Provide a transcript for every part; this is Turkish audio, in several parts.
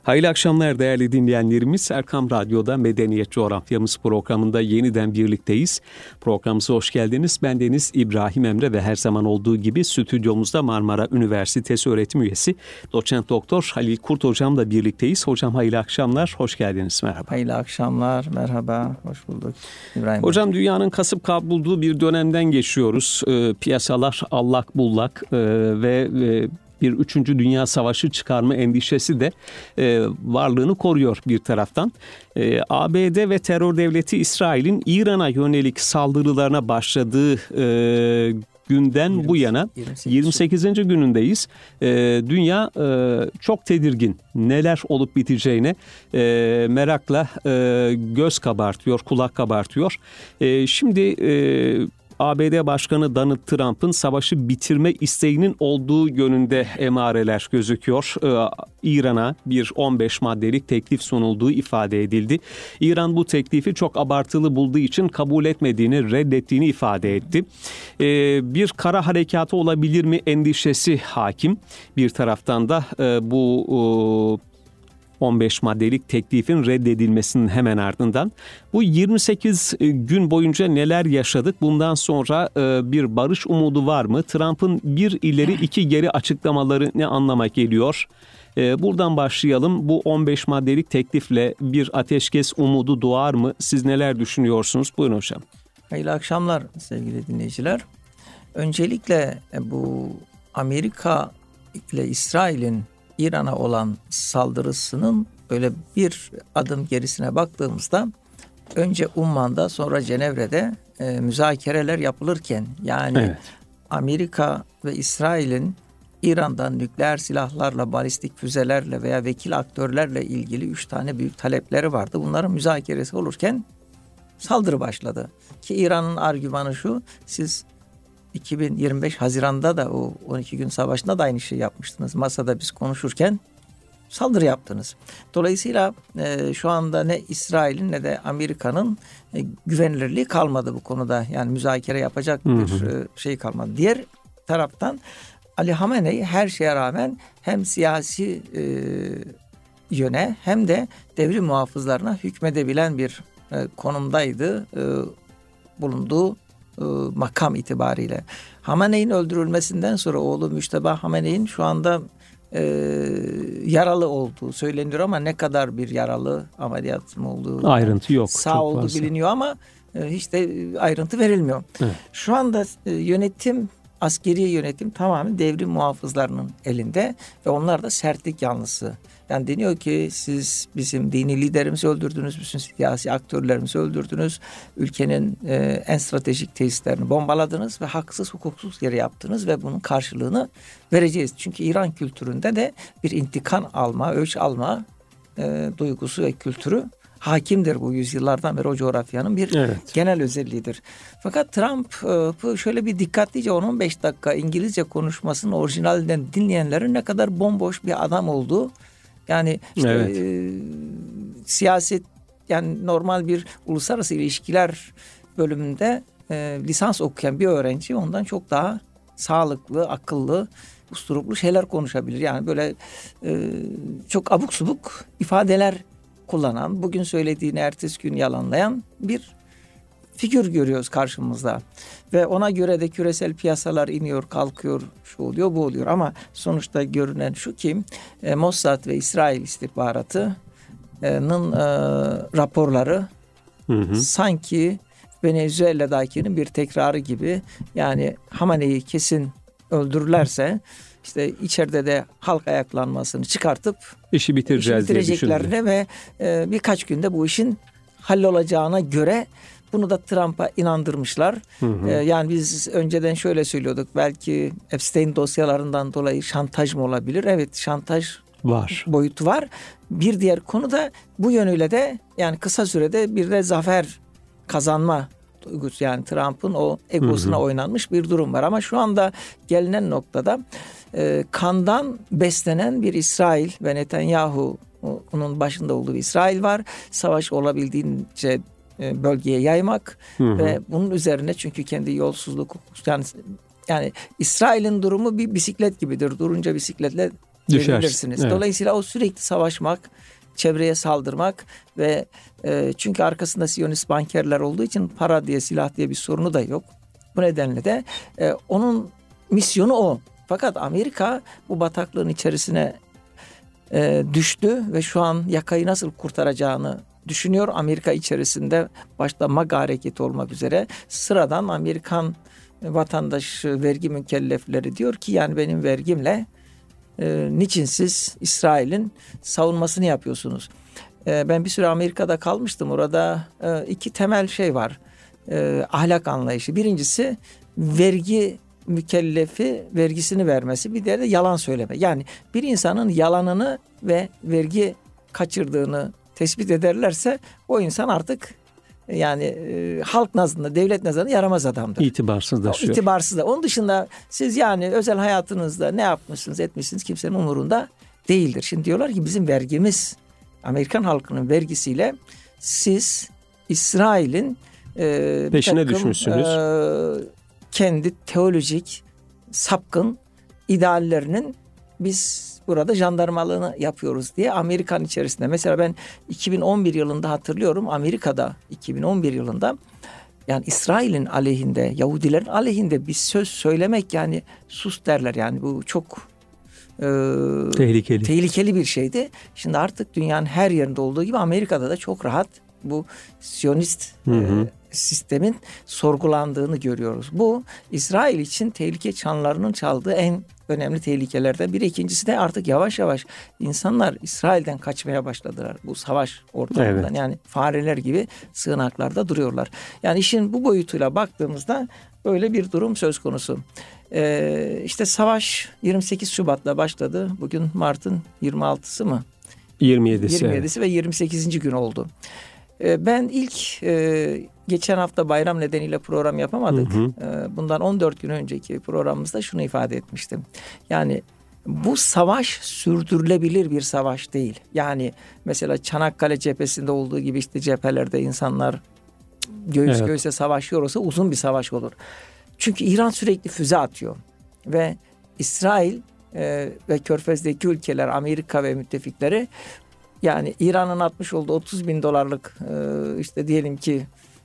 Hayırlı akşamlar değerli dinleyenlerimiz. Erkam Radyo'da Medeniyet Coğrafyamız programında yeniden birlikteyiz. Programımıza hoş geldiniz. Bendeniz İbrahim Emre ve her zaman olduğu gibi stüdyomuzda Marmara Üniversitesi öğretim üyesi Doçent Doktor Halil Kurt hocamla birlikteyiz. Hocam hayırlı akşamlar, hoş geldiniz. Merhaba. Hayırlı akşamlar, merhaba, hoş bulduk İbrahim. Hocam dünyanın kasıp kavrulduğu bir dönemden geçiyoruz. Piyasalar allak bullak ve bir 3. Dünya Savaşı çıkarma endişesi de varlığını koruyor bir taraftan. ABD ve terör devleti İsrail'in İran'a yönelik saldırılarına başladığı günden bu yana 28. günündeyiz. Dünya çok tedirgin. Neler olup biteceğine merakla göz kabartıyor, kulak kabartıyor. Şimdi ABD Başkanı Donald Trump'ın savaşı bitirme isteğinin olduğu yönünde emareler gözüküyor. İran'a bir 15 maddelik teklif sunulduğu ifade edildi. İran bu teklifi çok abartılı bulduğu için kabul etmediğini, reddettiğini ifade etti. Bir kara harekatı olabilir mi endişesi hakim. Bir taraftan da bu 15 maddelik teklifin reddedilmesinin hemen ardından bu 28 gün boyunca neler yaşadık? Bundan sonra bir barış umudu var mı? Trump'ın bir ileri iki geri açıklamaları ne anlama geliyor? Buradan başlayalım. Bu 15 maddelik teklifle bir ateşkes umudu doğar mı? Siz neler düşünüyorsunuz? Buyurun hocam. Hayırlı akşamlar sevgili dinleyiciler. Öncelikle bu Amerika ile İsrail'in İran'a olan saldırısının böyle bir adım gerisine baktığımızda önce Umman'da sonra Cenevre'de müzakereler yapılırken yani evet, Amerika ve İsrail'in İran'dan nükleer silahlarla, balistik füzelerle veya vekil aktörlerle ilgili 3 tane büyük talepleri vardı. Bunların müzakeresi olurken saldırı başladı. Ki İran'ın argümanı şu: siz 2025 Haziran'da da o 12 gün savaşında da aynı şeyi yapmıştınız. Masada biz konuşurken saldırı yaptınız. Dolayısıyla şu anda ne İsrail'in ne de Amerika'nın güvenilirliği kalmadı bu konuda. Yani müzakere yapacak bir şey kalmadı. Diğer taraftan Ali Hamenei her şeye rağmen hem siyasi yöne hem de devrim muhafızlarına hükmedebilen bir konumdaydı bulunduğu makam itibariyle. Hamenei'nin öldürülmesinden sonra oğlu Müşteba Hamenei'nin şu anda yaralı olduğu söyleniyor ama ne kadar bir yaralı, ameliyat mı olduğu ayrıntı yok. Sağ olduğu biliniyor ama hiç de ayrıntı verilmiyor. Evet. Şu anda yönetim, askeri yönetim tamamen devrim muhafızlarının elinde ve onlar da sertlik yanlısı. Yani deniyor ki siz bizim dini liderimizi öldürdünüz, bütün siyasi aktörlerimizi öldürdünüz, ülkenin en stratejik tesislerini bombaladınız ve haksız hukuksuz yere yaptınız ve bunun karşılığını vereceğiz. Çünkü İran kültüründe de bir intikam alma, öç alma duygusu ve kültürü hakimdir bu yüzyıllardan beri o coğrafyanın bir genel özelliğidir. Fakat Trump şöyle bir dikkatlice 10-15 dakika İngilizce konuşmasının orijinalinden dinleyenlerin ne kadar bomboş bir adam olduğu, yani işte, siyaset, yani normal bir uluslararası ilişkiler bölümünde lisans okuyan bir öğrenci ondan çok daha sağlıklı, akıllı, usturuplu şeyler konuşabilir. Yani böyle çok abuk subuk ifadeler kullanan, bugün söylediğini ertesi gün yalanlayan bir figür görüyoruz karşımızda. Ve ona göre de küresel piyasalar iniyor, kalkıyor, şu oluyor, bu oluyor. Ama sonuçta görünen şu ki Mossad ve İsrail istihbaratının raporları sanki Venezuela'dakinin bir tekrarı gibi. Yani Hamenei'yi kesin öldürürlerse işte içeride de halk ayaklanmasını çıkartıp işi bitireceklerine ve birkaç günde bu işin hallolacağına göre bunu da Trump'a inandırmışlar. Yani biz önceden şöyle söylüyorduk, belki Epstein dosyalarından dolayı şantaj mı olabilir? Evet, şantaj var, boyutu var. Bir diğer konu da bu yönüyle de yani kısa sürede bir de zafer kazanma duygusu, yani Trump'ın o egosuna oynanmış bir durum var. Ama şu anda gelinen noktada kandan beslenen bir İsrail ve Netanyahu'nun başında olduğu bir İsrail var. Savaş olabildiğince bölgeye yaymak ve bunun üzerine, çünkü kendi yolsuzluk, yani İsrail'in durumu bir bisiklet gibidir. Durunca bisikletle devrilersiniz. Evet. Dolayısıyla o sürekli savaşmak, çevreye saldırmak ve çünkü arkasında Siyonist bankerler olduğu için para diye, silah diye bir sorunu da yok. Bu nedenle de onun misyonu o. Fakat Amerika bu bataklığın içerisine düştü ve şu an yakayı nasıl kurtaracağını düşünüyor. Amerika içerisinde başta MAGA hareketi olmak üzere sıradan Amerikan vatandaş, vergi mükellefleri diyor ki yani benim vergimle niçin siz İsrail'in savunmasını yapıyorsunuz? Ben bir süre Amerika'da kalmıştım. Orada iki temel şey var. Ahlak anlayışı. Birincisi vergi mükellefi vergisini vermesi. Bir diğeri de yalan söyleme. Yani bir insanın yalanını ve vergi kaçırdığını tespit ederlerse o insan artık yani halk nazarında, devlet nazarında yaramaz adamdır. İtibarsızlaşıyor. İtibarsız da. Onun dışında siz yani özel hayatınızda ne yapmışsınız, etmişsiniz kimsenin umurunda değildir. Şimdi diyorlar ki bizim vergimiz, Amerikan halkının vergisiyle siz İsrail'in peşine düşmüşsünüz. Kendi teolojik sapkın ideallerinin biz burada jandarmalığını yapıyoruz diye Amerikan içerisinde. Mesela ben 2011 yılında hatırlıyorum, Amerika'da 2011 yılında yani İsrail'in aleyhinde, Yahudilerin aleyhinde bir söz söylemek yani sus derler yani bu çok tehlikeli bir şeydi. Şimdi artık dünyanın her yerinde olduğu gibi Amerika'da da çok rahat bu Siyonist sistemin sorgulandığını görüyoruz. Bu İsrail için tehlike çanlarının çaldığı en önemli tehlikelerden biri. İkincisi de artık yavaş yavaş insanlar İsrail'den kaçmaya başladılar. Bu savaş ortamından yani fareler gibi sığınaklarda duruyorlar. Yani işin bu boyutuyla baktığımızda böyle bir durum söz konusu. İşte savaş 28 Şubat'la başladı. Bugün Mart'ın 26'sı mı? 27'si ve 28. gün oldu. Ben ilk geçen hafta bayram nedeniyle program yapamadık. Bundan 14 gün önceki programımızda şunu ifade etmiştim. Yani bu savaş sürdürülebilir bir savaş değil. Yani mesela Çanakkale cephesinde olduğu gibi işte cephelerde insanlar göğüs göğüse savaşıyor olsa uzun bir savaş olur. Çünkü İran sürekli füze atıyor ve İsrail ve Körfez'deki ülkeler, Amerika ve müttefikleri yani İran'ın atmış olduğu 30 bin dolarlık işte diyelim ki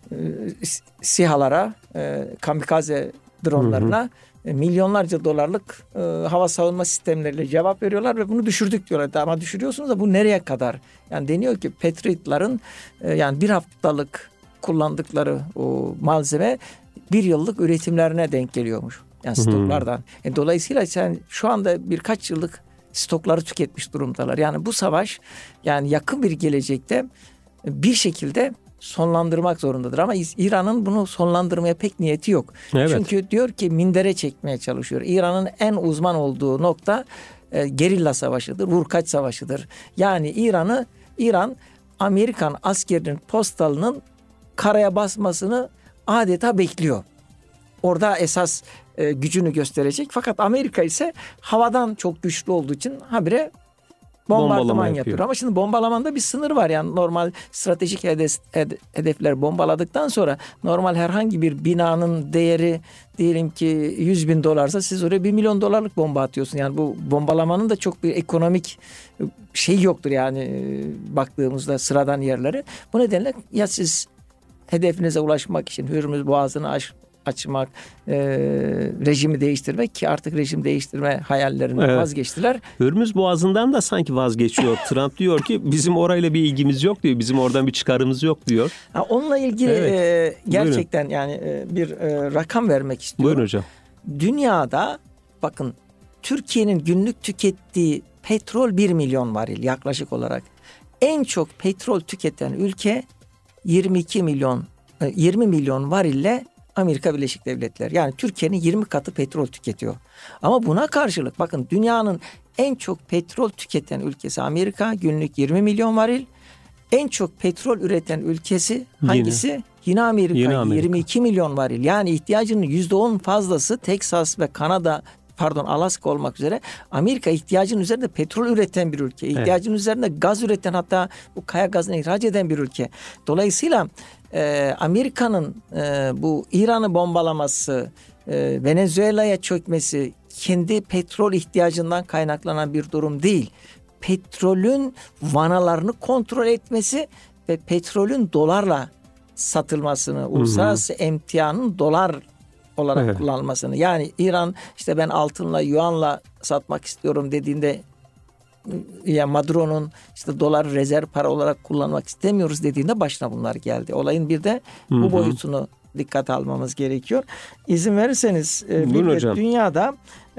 SİHA'lara, kamikaze dronlarına milyonlarca dolarlık hava savunma sistemleriyle cevap veriyorlar ve bunu düşürdük diyorlar. Ama düşürüyorsunuz da bu nereye kadar? Yani deniyor ki Patriot'ların yani bir haftalık kullandıkları o malzeme bir yıllık üretimlerine denk geliyormuş. Yani stoklardan. Dolayısıyla sen şu anda birkaç yıllık stokları tüketmiş durumdalar. Yani bu savaş yani yakın bir gelecekte bir şekilde sonlandırmak zorundadır. Ama İran'ın bunu sonlandırmaya pek niyeti yok. Evet. Çünkü diyor ki mindere çekmeye çalışıyor. İran'ın en uzman olduğu nokta gerilla savaşıdır, vurkaç savaşıdır. Yani İran Amerikan askerinin postalının karaya basmasını adeta bekliyor. Orada esas gücünü gösterecek. Fakat Amerika ise havadan çok güçlü olduğu için habire bombardıman yapıyor. Ama şimdi bombalamanda bir sınır var. Yani normal stratejik hedefler bombaladıktan sonra normal herhangi bir binanın değeri diyelim ki 100 bin dolarsa siz oraya 1 milyon dolarlık bomba atıyorsun. Yani bu bombalamanın da çok bir ekonomik şey yoktur yani baktığımızda sıradan yerleri. Bu nedenle ya siz hedefinize ulaşmak için Hürmüz Boğazı'nı açmak, rejimi değiştirmek ki artık rejim değiştirme hayallerinden vazgeçtiler. Hürmüz Boğazı'ndan da sanki vazgeçiyor. Trump diyor ki bizim orayla bir ilgimiz yok diyor. Bizim oradan bir çıkarımız yok diyor. Onunla ilgili gerçekten yani bir rakam vermek istiyorum. Buyurun hocam. Dünyada bakın Türkiye'nin günlük tükettiği petrol 1 milyon varil yaklaşık olarak. En çok petrol tüketen ülke 20 milyon varille Amerika Birleşik Devletleri. Yani Türkiye'nin 20 katı petrol tüketiyor. Ama buna karşılık bakın dünyanın en çok petrol tüketen ülkesi Amerika, günlük 20 milyon varil. En çok petrol üreten ülkesi hangisi? Yine Amerika. 22 milyon varil. Yani ihtiyacının %10 fazlası Teksas ve Alaska olmak üzere Amerika ihtiyacının üzerinde petrol üreten bir ülke. İhtiyacının üzerinde gaz üreten hatta bu kaya gazını ihraç eden bir ülke. Dolayısıyla Amerika'nın bu İran'ı bombalaması Venezuela'ya çökmesi kendi petrol ihtiyacından kaynaklanan bir durum değil. Petrolün vanalarını kontrol etmesi ve petrolün dolarla satılmasını, uluslararası emtianın dolar olarak kullanılmasını. Yani İran işte ben altınla, yuanla satmak istiyorum dediğinde ya Maduro'nun işte dolar rezerv para olarak kullanmak istemiyoruz dediğinde başına bunlar geldi. Olayın bir de bu boyutunu dikkate almamız gerekiyor. İzin verirseniz bir de dünyada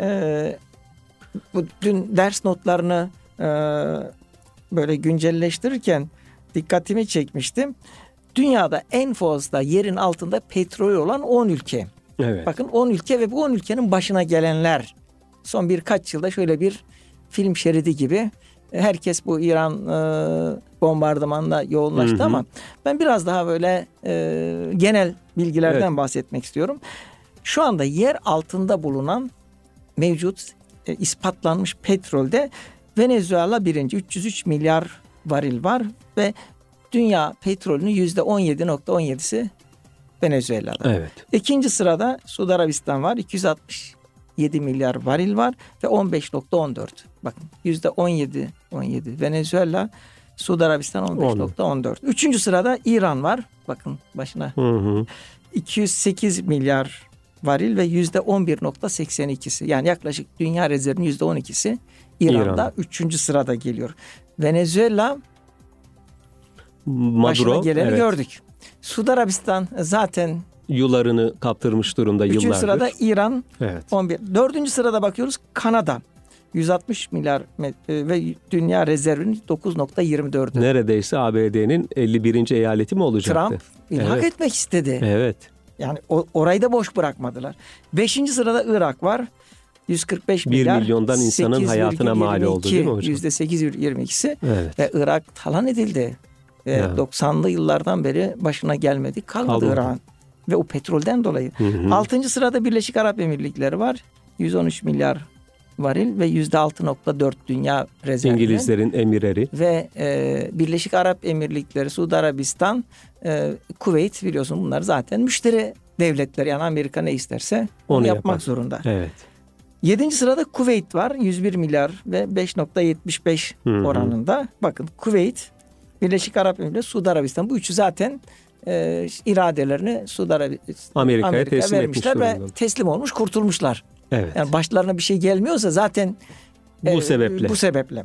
bu dün ders notlarını böyle güncelleştirirken dikkatimi çekmiştim. Dünyada en fazla yerin altında petrol olan 10 ülke. Evet. Bakın 10 ülke ve bu 10 ülkenin başına gelenler. Son birkaç yılda şöyle bir film şeridi gibi herkes bu İran bombardımanına yoğunlaştı ama ben biraz daha böyle genel bilgilerden bahsetmek istiyorum. Şu anda yer altında bulunan mevcut ispatlanmış petrolde Venezuela birinci, 303 milyar varil var ve dünya petrolünün %17.17'si Venezuela'da. Evet. İkinci sırada Suudi Arabistan var. 267 milyar varil var ve 15.14. Bakın %17 Venezuela, Suudi Arabistan 15.14. Üçüncü sırada İran var. Bakın başına. 208 milyar varil ve %11.82'si. Yani yaklaşık dünya rezervinin %12'si İran'da. Üçüncü sırada geliyor. Venezuela başına geleni gördük. Suudi Arabistan zaten yularını kaptırmış durumda yıllardır. Üçüncü sırada İran 11. Dördüncü sırada bakıyoruz Kanada 160 milyar ve dünya rezervinin 9.24'ü. Neredeyse ABD'nin 51. eyaleti mi olacaktı? Trump ilhak etmek istedi. Evet. Yani orayı da boş bırakmadılar. Beşinci sırada Irak var. 145 milyar. 1 milyondan insanın hayatına mal oldu değil mi hocam? %8,22'si ve Irak talan edildi. 90'lı yıllardan beri başına gelmedi. Kalmadı Irak'ın. Ve o petrolden dolayı. 6. sırada Birleşik Arap Emirlikleri var. 113 milyar varil ve %6.4 dünya rezervi. İngilizlerin emirleri. Ve Birleşik Arap Emirlikleri, Suudi Arabistan, Kuveyt biliyorsun bunlar zaten müşteri devletler. Yani Amerika ne isterse onu yapmak zorunda. Evet. 7. sırada Kuveyt var. 101 milyar ve 5.75 oranında. Bakın Kuveyt, Birleşik Arap Emirlikleri, Suudi Arabistan bu üçü zaten iradelerini Suudi Amerika'ya teslim vermişler ve teslim olmuş, kurtulmuşlar. Evet. Yani başlarına bir şey gelmiyorsa zaten bu sebeple.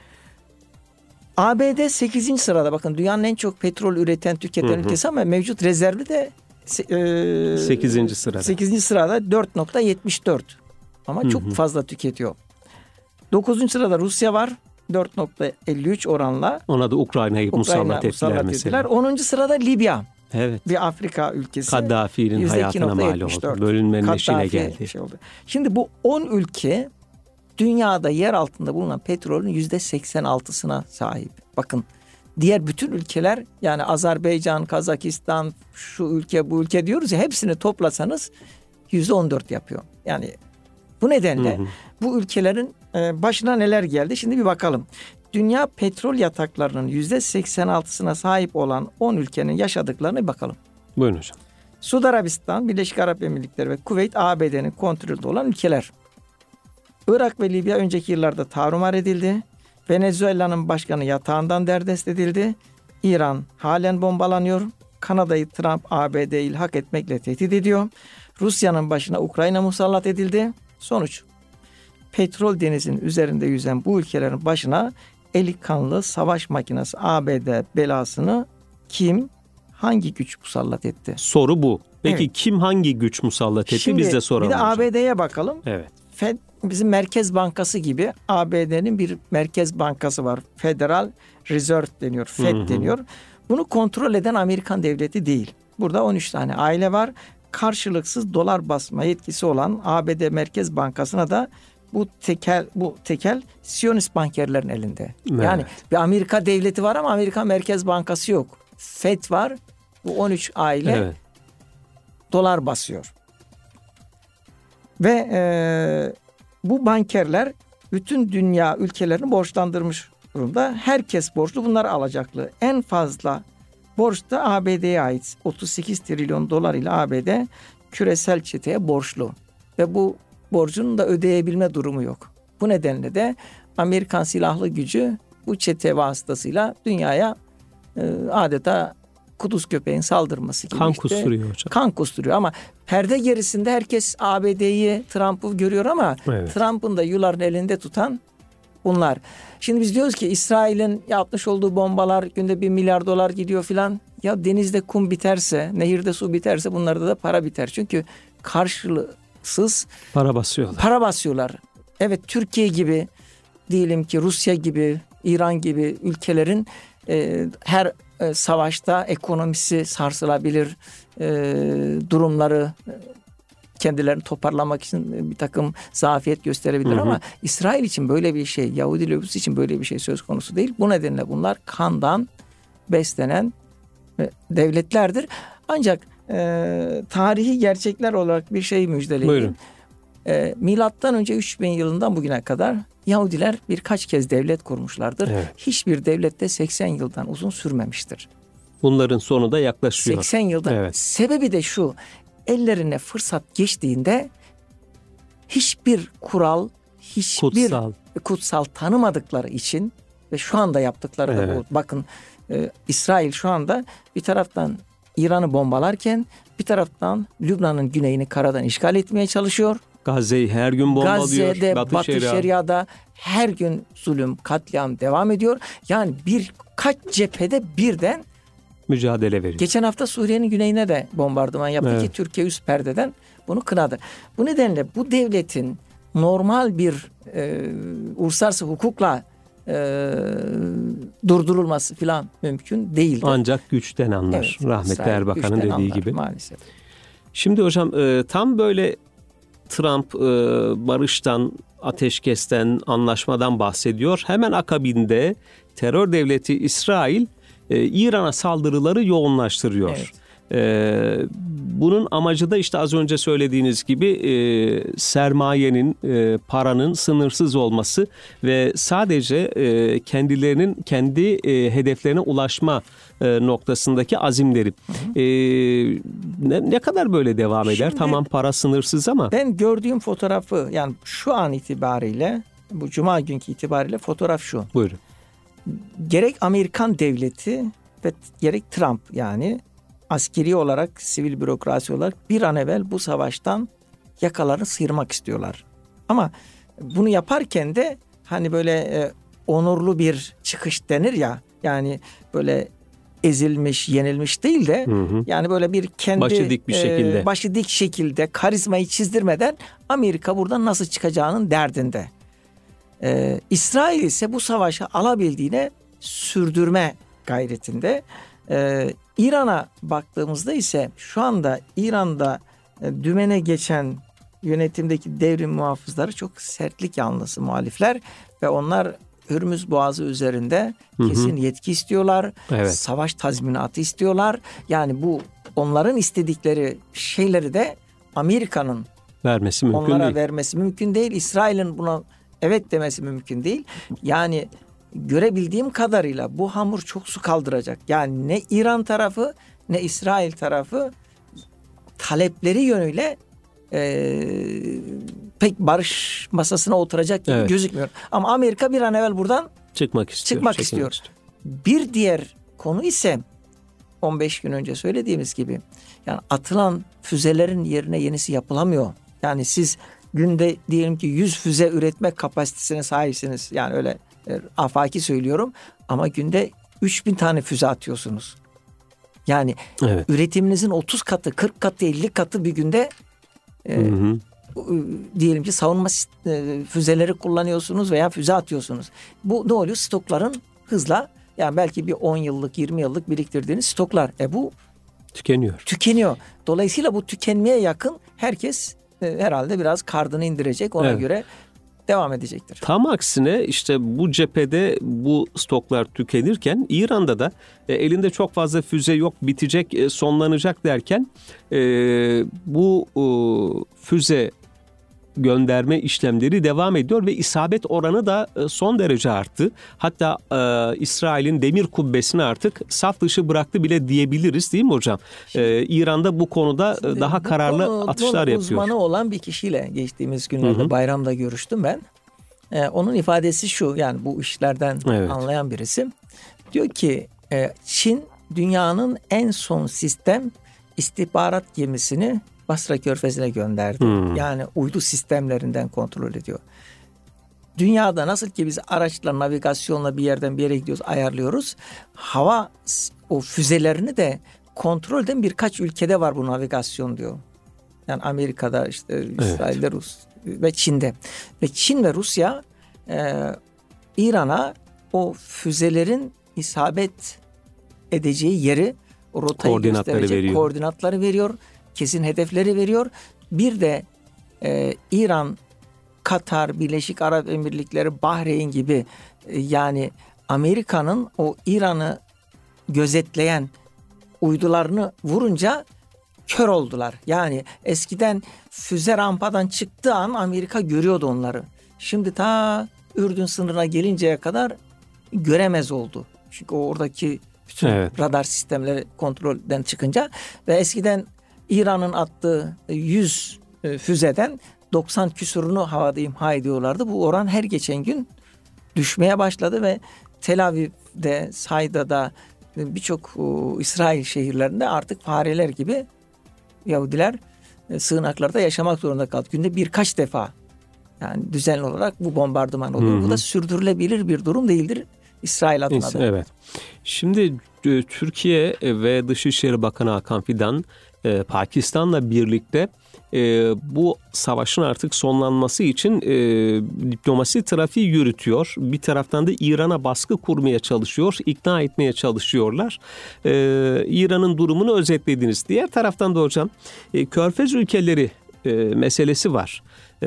ABD 8. sırada, bakın dünyanın en çok petrol üreten, tüketen ülkesi ama mevcut rezervi de 8. sırada. 8. sırada 4.74 ama çok fazla tüketiyor. 9. sırada Rusya var. 4.53 oranla. Ona da Ukrayna'yı musallat ettiler mesela. 10. sırada Libya. Evet. Bir Afrika ülkesi. Kaddafi'nin hayatına mal oldu. Bölünmenin eşiğine geldi. Şimdi bu 10 ülke dünyada yer altında bulunan petrolün %86'sına sahip. Bakın diğer bütün ülkeler, yani Azerbaycan, Kazakistan, şu ülke bu ülke diyoruz ya, hepsini toplasanız %14 yapıyor. Yani bu nedenle bu ülkelerin başına neler geldi? Şimdi bir bakalım. Dünya petrol yataklarının %86'sına sahip olan 10 ülkenin yaşadıklarına bakalım. Buyurun hocam. Suudi Arabistan, Birleşik Arap Emirlikleri ve Kuveyt ABD'nin kontrolünde olan ülkeler. Irak ve Libya önceki yıllarda tarumar edildi. Venezuela'nın başkanı yatağından derdest edildi. İran halen bombalanıyor. Kanada'yı Trump ABD'yi ilhak etmekle tehdit ediyor. Rusya'nın başına Ukrayna musallat edildi. Sonuç: petrol denizinin üzerinde yüzen bu ülkelerin başına eli kanlı savaş makinesi ABD belasını kim, hangi güç musallat etti? Soru bu. Peki kim, hangi güç musallat etti? Şimdi, biz de soralım. Bir de ABD'ye bakalım. Evet. Fed, bizim Merkez Bankası gibi ABD'nin bir Merkez Bankası var. Federal Reserve deniyor. Fed deniyor. Bunu kontrol eden Amerikan devleti değil. Burada 13 tane aile var. Karşılıksız dolar basma yetkisi olan ABD Merkez Bankası'na da bu tekel Siyonist bankerlerin elinde. Evet. Yani bir Amerika devleti var ama Amerika Merkez Bankası yok. Fed var. Bu 13 aile dolar basıyor. Ve bu bankerler bütün dünya ülkelerini borçlandırmış durumda. Herkes borçlu, bunlar alacaklı. En fazla borç da ABD'ye ait. 38 trilyon dolar ile ABD küresel çeteye borçlu ve bu borcunu da ödeyebilme durumu yok. Bu nedenle de Amerikan silahlı gücü bu çete vasıtasıyla dünyaya adeta kuduz köpeğin saldırması gibi kan kusturuyor hocam. Kan kusturuyor ama perde gerisinde herkes ABD'yi, Trump'ı görüyor ama evet. Trump'ın da yularını elinde tutan bunlar. Şimdi biz diyoruz ki İsrail'in yapmış olduğu bombalar günde $1 milyar gidiyor filan. Ya denizde kum biterse, nehirde su biterse bunlarda da para biter. Çünkü karşılıksız para basıyorlar. Para basıyorlar. Evet, Türkiye gibi, diyelim ki Rusya gibi, İran gibi ülkelerin her savaşta ekonomisi sarsılabilir, durumları kendilerini toparlamak için bir takım zafiyet gösterebilir ama İsrail için böyle bir şey, Yahudi lobisi için böyle bir şey söz konusu değil. Bu nedenle bunlar kandan beslenen devletlerdir. Ancak tarihi gerçekler olarak bir şey müjdeleyeyim. Milattan önce 3000 yılından bugüne kadar Yahudiler birkaç kez devlet kurmuşlardır. Evet. Hiçbir devlette 80 yıldan uzun sürmemiştir. Bunların sonu da yaklaşıyor. 80 yılda. Evet. Sebebi de şu: ellerine fırsat geçtiğinde hiçbir kural, hiçbir kutsal tanımadıkları için ve şu anda yaptıkları da bu. Bakın İsrail şu anda bir taraftan İran'ı bombalarken bir taraftan Lübnan'ın güneyini karadan işgal etmeye çalışıyor. Gazze'yi her gün bombalıyor. Gazze'de, Batı Şeria'da her gün zulüm, katliam devam ediyor. Yani birkaç cephede birden mücadele veriyor. Geçen hafta Suriye'nin güneyine de bombardıman yaptı ki Türkiye üst perdeden bunu kınadı. Bu nedenle bu devletin normal bir uluslararası hukukla durdurulması filan mümkün değildir. Ancak güçten anlar. Evet, rahmetli Erbakan'ın dediği anlar, gibi. Maalesef. Şimdi hocam tam böyle Trump barıştan, ateşkesten, anlaşmadan bahsediyor. Hemen akabinde terör devleti İsrail İran'a saldırıları yoğunlaştırıyor. Evet. Bunun amacı da işte az önce söylediğiniz gibi sermayenin, paranın sınırsız olması ve sadece kendilerinin kendi hedeflerine ulaşma noktasındaki azimleri. Ne kadar böyle devam eder? Şimdi, tamam para sınırsız ama. Ben gördüğüm fotoğrafı, yani şu an itibariyle, bu cuma günkü itibariyle fotoğraf şu. Buyurun. Gerek Amerikan devleti ve gerek Trump, yani askeri olarak, sivil bürokrasi olarak bir an evvel bu savaştan yakalarını sıyırmak istiyorlar. Ama bunu yaparken de hani böyle onurlu bir çıkış denir ya, yani böyle ezilmiş, yenilmiş değil de yani böyle bir kendi başı dik şekilde karizmayı çizdirmeden Amerika buradan nasıl çıkacağının derdinde. İsrail ise bu savaşı alabildiğine sürdürme gayretinde. İran'a baktığımızda ise şu anda İran'da dümene geçen yönetimdeki devrim muhafızları çok sertlik yanlısı muhalifler ve onlar Hürmüz Boğazı üzerinde kesin yetki istiyorlar. Evet. Savaş tazminatı istiyorlar. Yani bu onların istedikleri şeyleri de Amerika'nın onlara vermesi mümkün değil. İsrail'in buna evet demesi mümkün değil. Yani görebildiğim kadarıyla bu hamur çok su kaldıracak. Yani ne İran tarafı ne İsrail tarafı talepleri yönüyle pek barış masasına oturacak gibi gözükmüyor. Ama Amerika bir an evvel buradan çıkmak istiyor. Bir diğer konu ise 15 gün önce söylediğimiz gibi, yani atılan füzelerin yerine yenisi yapılamıyor. Yani siz günde diyelim ki 100 füze üretme kapasitesine sahipsiniz. Yani öyle afaki söylüyorum ama günde 3000 tane füze atıyorsunuz. Yani üretiminizin 30 katı, 40 katı, 50 katı bir günde diyelim ki savunma füzeleri kullanıyorsunuz veya füze atıyorsunuz. Bu ne oluyor? Stokların hızla, yani belki bir 10 yıllık, 20 yıllık biriktirdiğiniz stoklar. Bu tükeniyor. Dolayısıyla bu tükenmeye yakın herkes herhalde biraz kardını indirecek. Ona göre devam edecektir. Tam aksine işte bu cephede bu stoklar tükenirken İran'da da elinde çok fazla füze yok, bitecek, sonlanacak derken bu füze gönderme işlemleri devam ediyor ve isabet oranı da son derece arttı. Hatta İsrail'in demir kubbesini artık saf dışı bıraktı bile diyebiliriz, değil mi hocam? İran'da bu konuda daha kararlı atışlar yapıyor. Uzmanı olan bir kişiyle geçtiğimiz günlerde bayramda görüştüm ben. Onun ifadesi şu, yani bu işlerden anlayan birisi. Diyor ki Çin dünyanın en son sistem istihbarat gemisini Basra Körfezi'ne gönderdi. Yani uydu sistemlerinden kontrol ediyor. Dünyada nasıl ki biz araçla, navigasyonla bir yerden bir yere gidiyoruz, ayarlıyoruz. Hava o füzelerini de kontrol eden birkaç ülkede var bu navigasyon diyor. Yani Amerika'da, işte İsrail'de, Rus ve Çin'de. Ve Çin ve Rusya İran'a o füzelerin isabet edeceği yeri, o rotayı gösterecek koordinatları veriyor. Kesin hedefleri veriyor. Bir de İran, Katar, Birleşik Arap Emirlikleri, Bahreyn gibi yani Amerika'nın o İran'ı gözetleyen uydularını vurunca kör oldular. Yani eskiden füze rampadan çıktığı an Amerika görüyordu onları. Şimdi ta Ürdün sınırına gelinceye kadar göremez oldu. Çünkü oradaki bütün radar sistemleri kontrolden çıkınca ve eskiden İran'ın attığı 100 füzeden 90 küsurunu havada imha ediyorlardı. Bu oran her geçen gün düşmeye başladı ve Tel Aviv'de, Sayda'da, birçok İsrail şehirlerinde artık fareler gibi Yahudiler sığınaklarda yaşamak zorunda kaldı. Günde birkaç defa, yani düzenli olarak bu bombardıman oluyor. Bu da sürdürülebilir bir durum değildir İsrail adına da. Evet. Şimdi Türkiye ve Dışişleri Bakanı Hakan Fidan Pakistan'la birlikte bu savaşın artık sonlanması için diplomasi trafiği yürütüyor. Bir taraftan da İran'a baskı kurmaya çalışıyor, ikna etmeye çalışıyorlar. İran'ın durumunu özetlediniz. Diğer taraftan da hocam Körfez ülkeleri meselesi var.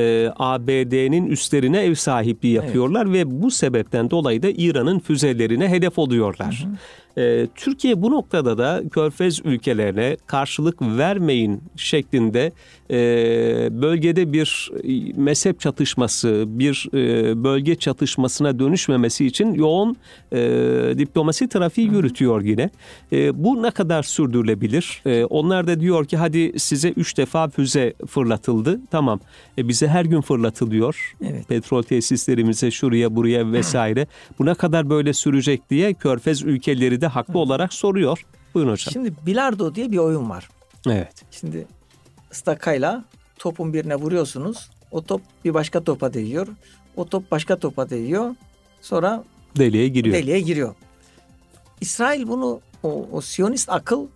ABD'nin üstlerine ev sahipliği yapıyorlar ve bu sebepten dolayı da İran'ın füzelerine hedef oluyorlar. Türkiye bu noktada da Körfez ülkelerine karşılık vermeyin şeklinde bölgede bir mezhep çatışması, bir bölge çatışmasına dönüşmemesi için yoğun diplomasi trafiği yürütüyor yine. Bu ne kadar sürdürülebilir? Onlar da diyor ki hadi size 3 defa füze fırlatıldı. Tamam. Bize her gün fırlatılıyor. Petrol tesislerimize, şuraya buraya vesaire. Bu ne kadar böyle sürecek diye Körfez ülkeleri de haklı olarak soruyor. Buyurun hocam. Şimdi bilardo diye bir oyun var. Evet. Şimdi ıstakayla topun birine vuruyorsunuz. O top bir başka topa değiyor. O top başka topa değiyor. Sonra deliğe giriyor. İsrail bunu o Siyonist akıl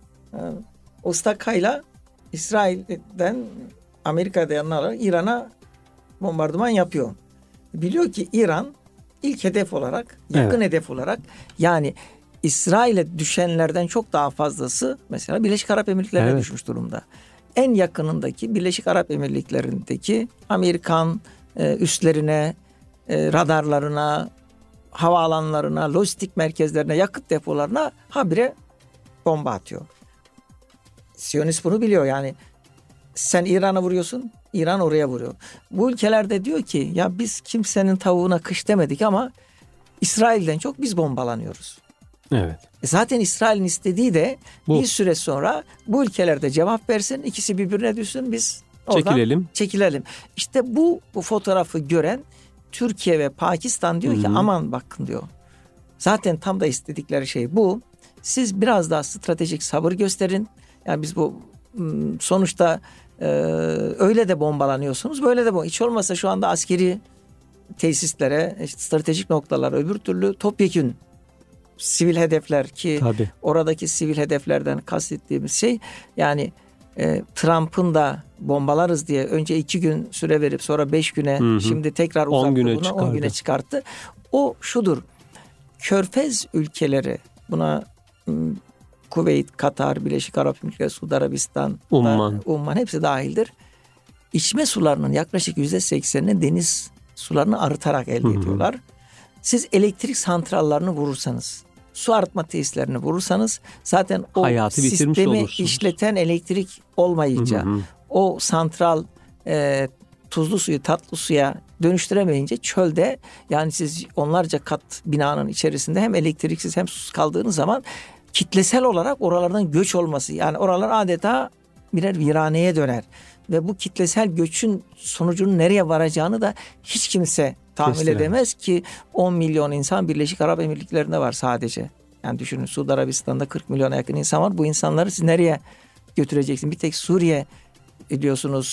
o ıstakayla İsrail'den Amerika'da yanına İran'a bombardıman yapıyor. Biliyor ki İran ilk hedef olarak, yakın hedef olarak, yani İsrail'e düşenlerden çok daha fazlası mesela Birleşik Arap Emirlikleri'ne düşmüş durumda. En yakınındaki Birleşik Arap Emirlikleri'ndeki Amerikan üslerine, radarlarına, havaalanlarına, lojistik merkezlerine, yakıt depolarına habire bomba atıyor. Siyonist bunu biliyor, yani sen İran'a vuruyorsun, İran oraya vuruyor. Bu ülkelerde diyor ki ya biz kimsenin tavuğuna kış demedik ama İsrail'den çok biz bombalanıyoruz. Evet. Zaten İsrail'in istediği de bir süre sonra bu ülkelerde cevap versin, ikisi birbirine düşsün, biz oradan çekilelim. İşte bu fotoğrafı gören Türkiye ve Pakistan diyor ki aman bakın diyor. Zaten tam da istedikleri şey bu. Siz biraz daha stratejik sabır gösterin. Yani biz bu sonuçta öyle de bombalanıyorsunuz, böyle de hiç olmazsa şu anda askeri tesislere, işte stratejik noktalar, öbür türlü topyekün sivil hedefler ki oradaki sivil hedeflerden kastettiğimiz şey yani Trump'ın da bombalarız diye önce 2 gün süre verip sonra 5 güne şimdi tekrar uzattı bunu 10 güne çıkarttı. O şudur: Körfez ülkeleri, buna Kuveyt, Katar, Birleşik Arap Emirlikleri, Suudi Arabistan, Umman hepsi dahildir. İçme sularının yaklaşık %80'ini deniz sularını arıtarak elde ediyorlar. Siz elektrik santrallerini vurursanız, su arıtma tesislerini vurursanız zaten o hayatı sistemi işleten elektrik olmayınca o santral tuzlu suyu tatlı suya dönüştüremeyince çölde, yani siz onlarca kat binanın içerisinde hem elektriksiz hem susuz kaldığınız zaman kitlesel olarak oralardan göç olması, yani oralar adeta birer viraneye döner. Ve bu kitlesel göçün sonucunun nereye varacağını da hiç kimse tahmin edemez ki 10 milyon insan Birleşik Arap Emirlikleri'nde var sadece. Yani düşünün, Suudi Arabistan'da 40 milyona yakın insan var. Bu insanları siz nereye götüreceksiniz? Bir tek Suriye biliyorsunuz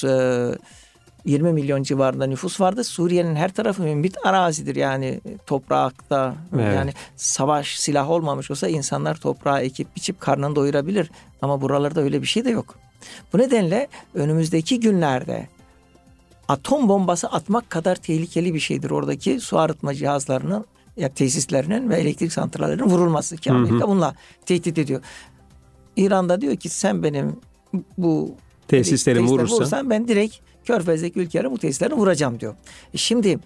20 milyon civarında nüfus vardı. Suriye'nin her tarafı mümbit arazidir. Yani toprakta, yani savaş silah olmamış olsa insanlar toprağa ekip biçip karnını doyurabilir. Ama buralarda öyle bir şey de yok. Bu nedenle önümüzdeki günlerde atom bombası atmak kadar tehlikeli bir şeydir oradaki su arıtma cihazlarının, ya tesislerinin ve elektrik santrallerinin vurulması, ki Amerika bununla tehdit ediyor. İran'da diyor ki sen benim bu tesislerimi vurursan ben direkt Körfez'deki ülkelere bu tesisleri vuracağım diyor. Şimdi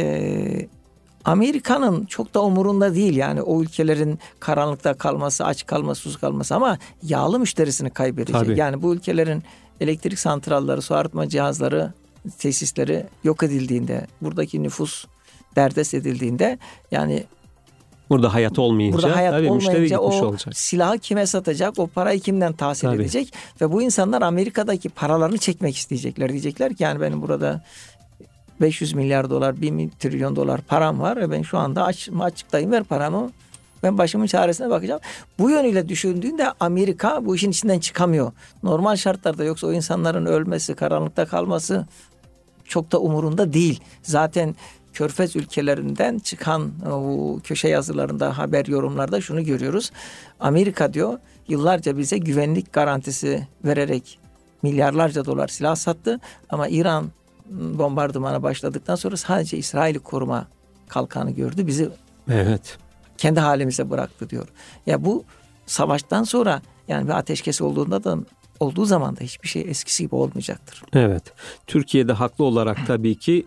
Amerika'nın çok da umurunda değil yani o ülkelerin karanlıkta kalması, aç kalması, susuz kalması, ama yağlı müşterisini kaybedecek. Tabii. Yani bu ülkelerin elektrik santralleri, su arıtma cihazları, tesisleri yok edildiğinde, buradaki nüfus derdest edildiğinde, yani burada hayat olmayınca o olacak. Silahı kime satacak, o parayı kimden tahsil edecek ve bu insanlar Amerika'daki paralarını çekmek isteyecekler. Diyecekler ki yani benim burada 500 milyar dolar, 1 trilyon dolar param var ve ben şu anda açıktayım, ver paramı, ben başımın çaresine bakacağım. Bu yönüyle düşündüğünde Amerika bu işin içinden çıkamıyor. Normal şartlarda yoksa o insanların ölmesi, karanlıkta kalması çok da umurunda değil. Zaten Körfez ülkelerinden çıkan o köşe yazılarında, haber yorumlarda şunu görüyoruz. Amerika diyor yıllarca bize güvenlik garantisi vererek milyarlarca dolar silah sattı ama İran bombardımana başladıktan sonra sadece İsrail'i koruma kalkanı gördü. Bizi kendi halimize bıraktı diyor. Ya bu savaştan sonra, yani bir ateşkes olduğu zaman da hiçbir şey eskisi gibi olmayacaktır. Evet. Türkiye'de haklı olarak tabii ki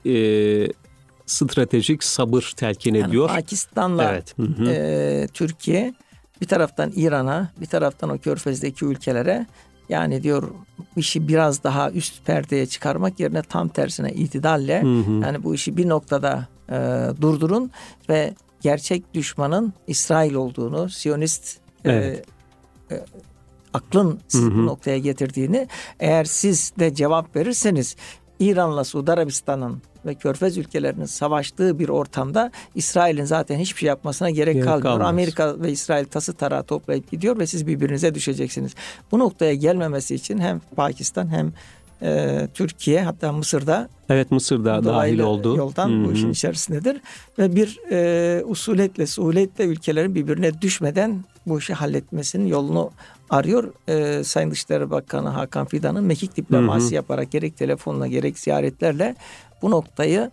stratejik sabır telkin ediyor. Pakistan'la Türkiye bir taraftan İran'a, bir taraftan o Körfez'deki ülkelere, yani diyor işi biraz daha üst perdeye çıkarmak yerine tam tersine itidalle, yani bu işi bir noktada durdurun ve gerçek düşmanın İsrail olduğunu, Siyonist aklın sizi bu noktaya getirdiğini, eğer siz de cevap verirseniz İran'la Suudi Arabistan'ın ve Körfez ülkelerinin savaştığı bir ortamda İsrail'in zaten hiçbir şey yapmasına gerek kalmıyor. Amerika ve İsrail tası tarağı toplayıp gidiyor ve siz birbirinize düşeceksiniz. Bu noktaya gelmemesi için hem Pakistan hem Türkiye, hatta Mısır'da dahil oldu. Yoldan bu işin içerisindedir. Ve bir suhuletle ülkelerin birbirine düşmeden bu işi halletmesinin yolunu arıyor. Sayın Dışişleri Bakanı Hakan Fidan'ın mekik diplomasi yaparak gerek telefonla gerek ziyaretlerle bu noktayı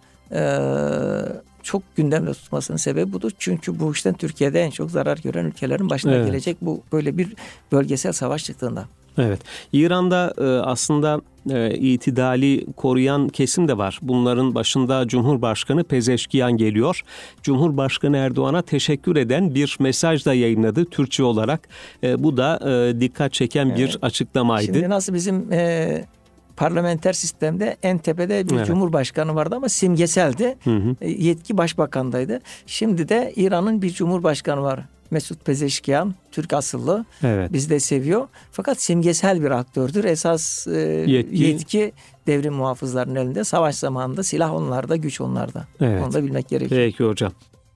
çok gündemde tutmasının sebebi budur. Çünkü bu işten Türkiye'de en çok zarar gören ülkelerin başına gelecek bu böyle bir bölgesel savaş çıktığında. Evet. İran'da aslında itidali koruyan kesim de var. Bunların başında Cumhurbaşkanı Pezeşkiyan geliyor. Cumhurbaşkanı Erdoğan'a teşekkür eden bir mesaj da yayınladı Türkçe olarak. Bu da dikkat çeken bir açıklamaydı. Şimdi nasıl bizim parlamenter sistemde en tepede bir cumhurbaşkanı vardı ama simgeseldi. Yetki başbakandaydı. Şimdi de İran'ın bir cumhurbaşkanı var. Mesut Pezeşkiyan, Türk asıllı. Bizi de seviyor. Fakat simgesel bir aktördür. Esas yetki devrim muhafızlarının elinde. Savaş zamanında silah onlarda, güç onlarda. Onu da bilmek gerekiyor. Peki hocam.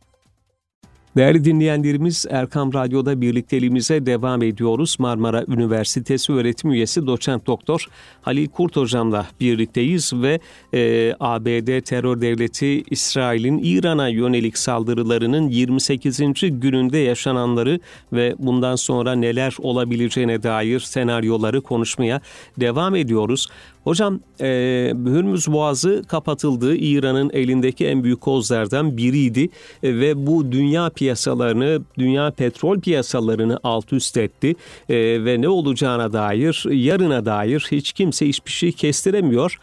Değerli dinleyenlerimiz, Erkam Radyo'da birlikteliğimize devam ediyoruz. Marmara Üniversitesi öğretim üyesi doçent doktor Halil Kurt hocamla birlikteyiz ve ABD terör devleti İsrail'in İran'a yönelik saldırılarının 28. gününde yaşananları ve bundan sonra neler olabileceğine dair senaryoları konuşmaya devam ediyoruz. Hocam, Hürmüz Boğazı kapatıldı. İran'ın elindeki en büyük kozlardan biriydi ve bu dünya piyasalarını, dünya petrol piyasalarını alt üst etti ve ne olacağına dair, yarına dair hiç kimse hiçbir şey kestiremiyor.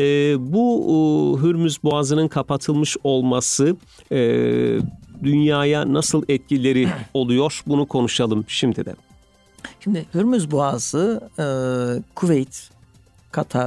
Bu Hürmüz Boğazı'nın kapatılmış olması dünyaya nasıl etkileri oluyor? Bunu konuşalım şimdi de. Şimdi Hürmüz Boğazı, Kuveyt, Katar,